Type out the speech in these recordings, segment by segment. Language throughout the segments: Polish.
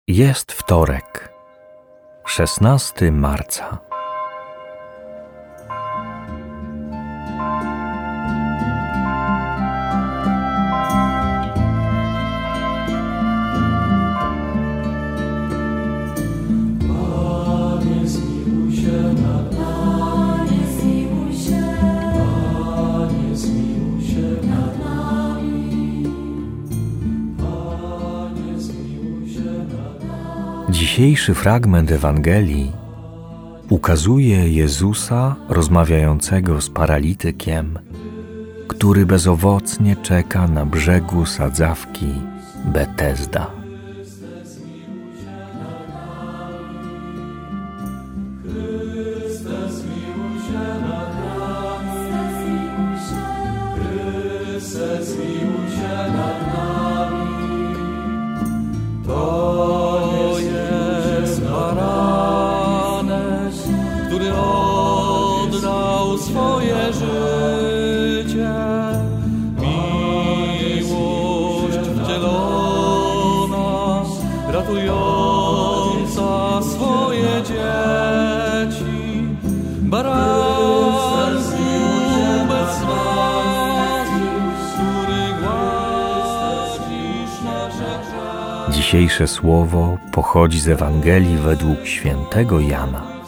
Jest wtorek, 16 marca. Dzisiejszy fragment Ewangelii ukazuje Jezusa rozmawiającego z paralitykiem, który bezowocnie czeka na brzegu sadzawki Betesda. Który oddał swoje życie, miłość wcielona, ratująca swoje dzieci, baranku bez łaski, który gładzisz nasze grzechy. Dzisiejsze słowo pochodzi z Ewangelii według świętego Jana.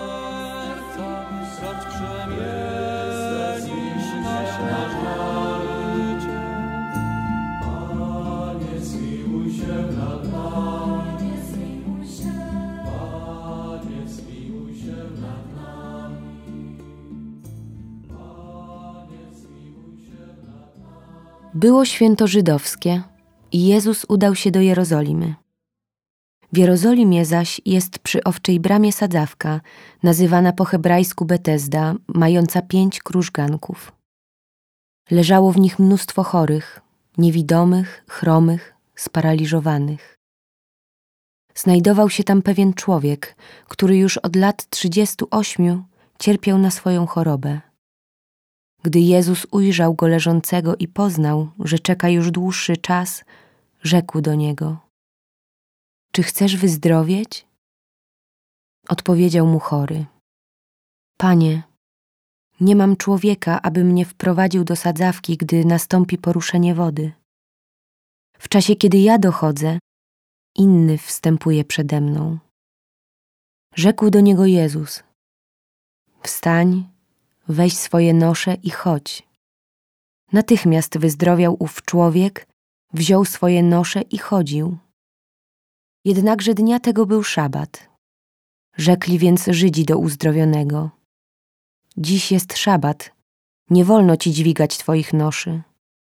Było święto żydowskie i Jezus udał się do Jerozolimy. W Jerozolimie zaś jest przy Owczej Bramie sadzawka, nazywana po hebrajsku Betesda, mająca 5 krużganków. Leżało w nich mnóstwo chorych, niewidomych, chromych, sparaliżowanych. Znajdował się tam pewien człowiek, który już od lat 38 cierpiał na swoją chorobę. Gdy Jezus ujrzał go leżącego i poznał, że czeka już dłuższy czas, rzekł do niego: „Czy chcesz wyzdrowieć?” Odpowiedział mu chory: „Panie, nie mam człowieka, aby mnie wprowadził do sadzawki, gdy nastąpi poruszenie wody. W czasie, kiedy ja dochodzę, inny wstępuje przede mną.” Rzekł do niego Jezus: „Wstań, weź swoje nosze i chodź.” Natychmiast wyzdrowiał ów człowiek, wziął swoje nosze i chodził. Jednakże dnia tego był szabat. Rzekli więc Żydzi do uzdrowionego: „Dziś jest szabat, nie wolno ci dźwigać twoich noszy.”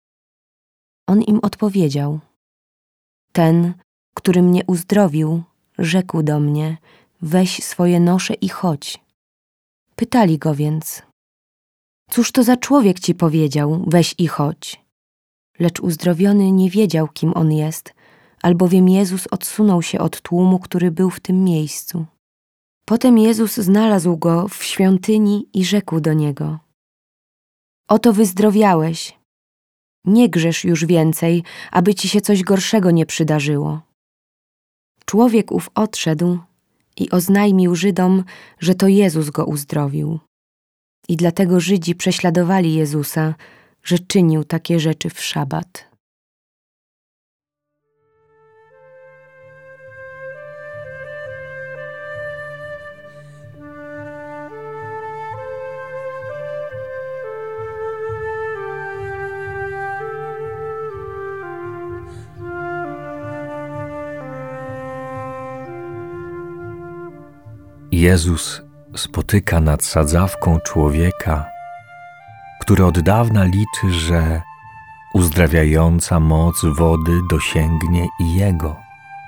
On im odpowiedział: „Ten, który mnie uzdrowił, rzekł do mnie: weź swoje nosze i chodź.” Pytali go więc: „Cóż to za człowiek ci powiedział, weź i chodź?” Lecz uzdrowiony nie wiedział, kim on jest, albowiem Jezus odsunął się od tłumu, który był w tym miejscu. Potem Jezus znalazł go w świątyni i rzekł do niego: „Oto wyzdrowiałeś. Nie grzesz już więcej, aby ci się coś gorszego nie przydarzyło.” Człowiek ów odszedł i oznajmił Żydom, że to Jezus go uzdrowił. I dlatego Żydzi prześladowali Jezusa, że czynił takie rzeczy w szabat. Jezus spotyka nad sadzawką człowieka, który od dawna liczy, że uzdrawiająca moc wody dosięgnie i jego.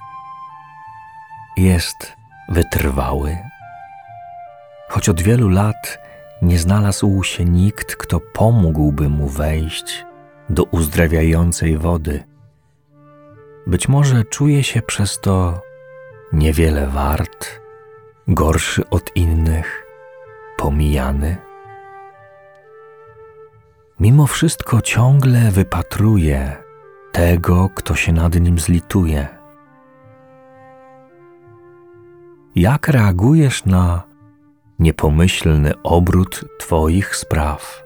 Jest wytrwały, choć od wielu lat nie znalazł się nikt, kto pomógłby mu wejść do uzdrawiającej wody. Być może czuje się przez to niewiele wart, gorszy od innych, pomijany. Mimo wszystko ciągle wypatruje tego, kto się nad nim zlituje. Jak reagujesz na niepomyślny obrót Twoich spraw?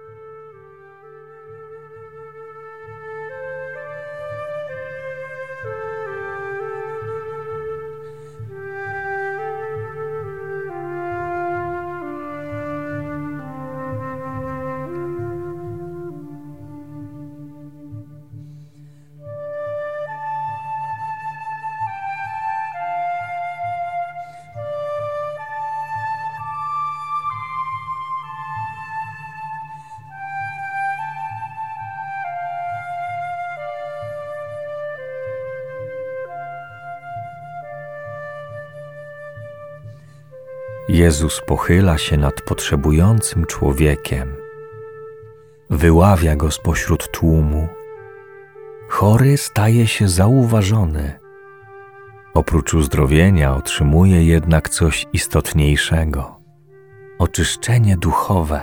Jezus pochyla się nad potrzebującym człowiekiem. Wyławia go spośród tłumu. Chory staje się zauważony. Oprócz uzdrowienia otrzymuje jednak coś istotniejszego – oczyszczenie duchowe.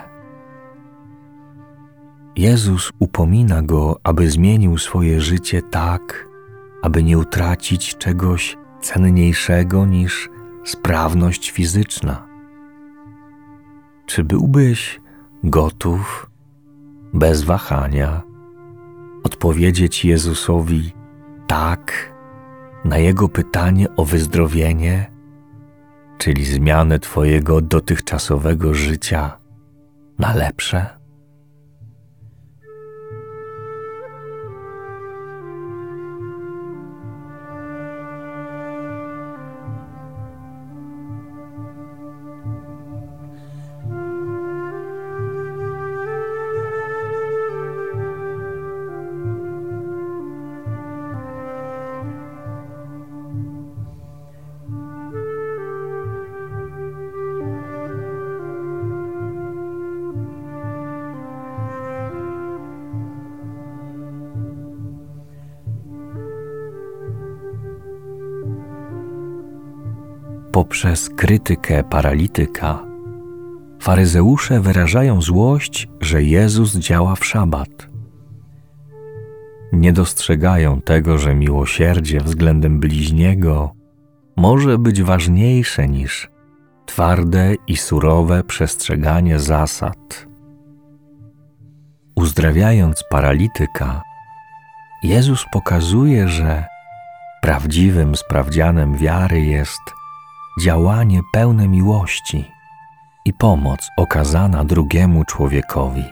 Jezus upomina go, aby zmienił swoje życie tak, aby nie utracić czegoś cenniejszego niż sprawność fizyczna. Czy byłbyś gotów, bez wahania, odpowiedzieć Jezusowi tak na Jego pytanie o wyzdrowienie, czyli zmianę Twojego dotychczasowego życia na lepsze? Poprzez krytykę paralityka faryzeusze wyrażają złość, że Jezus działa w szabat. Nie dostrzegają tego, że miłosierdzie względem bliźniego może być ważniejsze niż twarde i surowe przestrzeganie zasad. Uzdrawiając paralityka, Jezus pokazuje, że prawdziwym sprawdzianem wiary jest działanie pełne miłości i pomoc okazana drugiemu człowiekowi.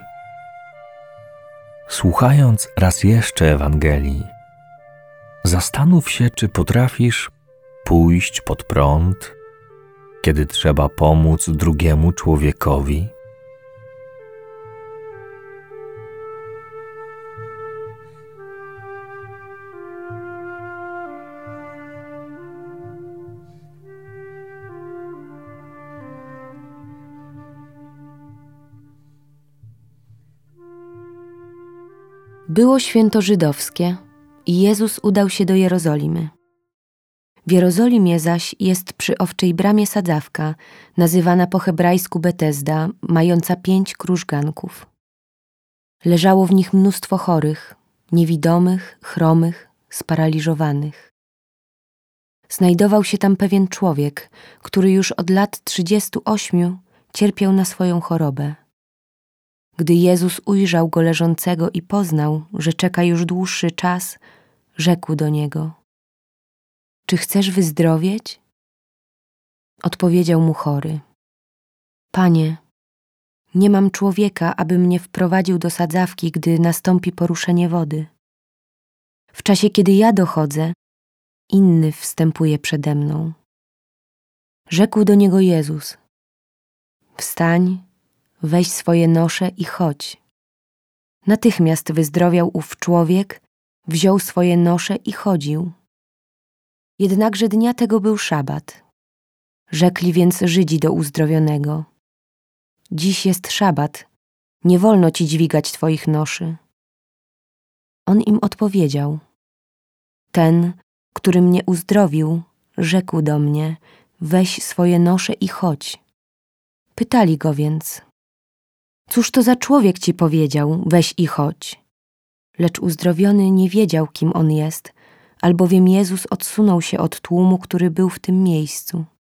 Słuchając raz jeszcze Ewangelii, zastanów się, czy potrafisz pójść pod prąd, kiedy trzeba pomóc drugiemu człowiekowi. Było święto żydowskie i Jezus udał się do Jerozolimy. W Jerozolimie zaś jest przy Owczej Bramie sadzawka, nazywana po hebrajsku Betesda, mająca 5 krużganków. Leżało w nich mnóstwo chorych, niewidomych, chromych, sparaliżowanych. Znajdował się tam pewien człowiek, który już od lat 38 cierpiał na swoją chorobę. Gdy Jezus ujrzał go leżącego i poznał, że czeka już dłuższy czas, rzekł do niego: Czy chcesz wyzdrowieć? Odpowiedział mu chory: Panie, nie mam człowieka, aby mnie wprowadził do sadzawki, gdy nastąpi poruszenie wody. W czasie, kiedy ja dochodzę, inny wstępuje przede mną. Rzekł do niego Jezus: Wstań, weź swoje nosze i chodź. Natychmiast wyzdrowiał ów człowiek, wziął swoje nosze i chodził. Jednakże dnia tego był szabat. Rzekli więc Żydzi do uzdrowionego: Dziś jest szabat, nie wolno ci dźwigać twoich noszy. On im odpowiedział: Ten, który mnie uzdrowił, rzekł do mnie: Weź swoje nosze i chodź. Pytali go więc: Cóż to za człowiek ci powiedział: Weź i chodź? Lecz uzdrowiony nie wiedział, kim on jest, albowiem Jezus odsunął się od tłumu, który był w tym miejscu.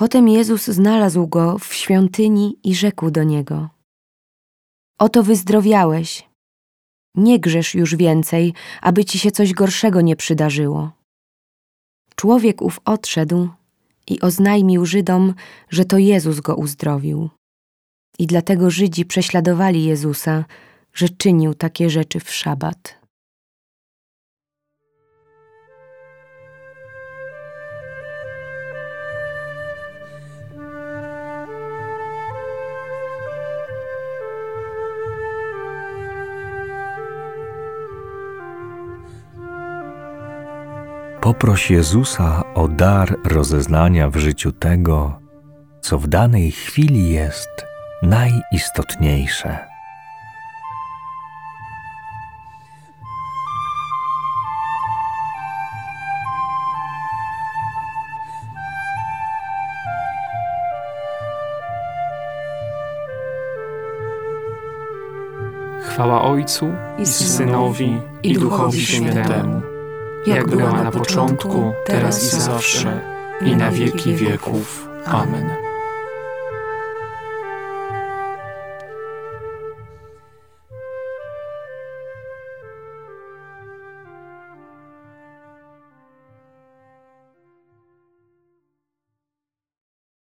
Potem Jezus znalazł go w świątyni i rzekł do niego: Oto wyzdrowiałeś. Nie grzesz już więcej, aby ci się coś gorszego nie przydarzyło. Człowiek ów odszedł i oznajmił Żydom, że to Jezus go uzdrowił. I dlatego Żydzi prześladowali Jezusa, że czynił takie rzeczy w szabat. Poproś Jezusa o dar rozeznania w życiu tego, co w danej chwili jest najistotniejsze. Chwała Ojcu i Synowi i Duchowi Świętemu, jak była na początku, teraz i zawsze, i na wieki wieków. Amen.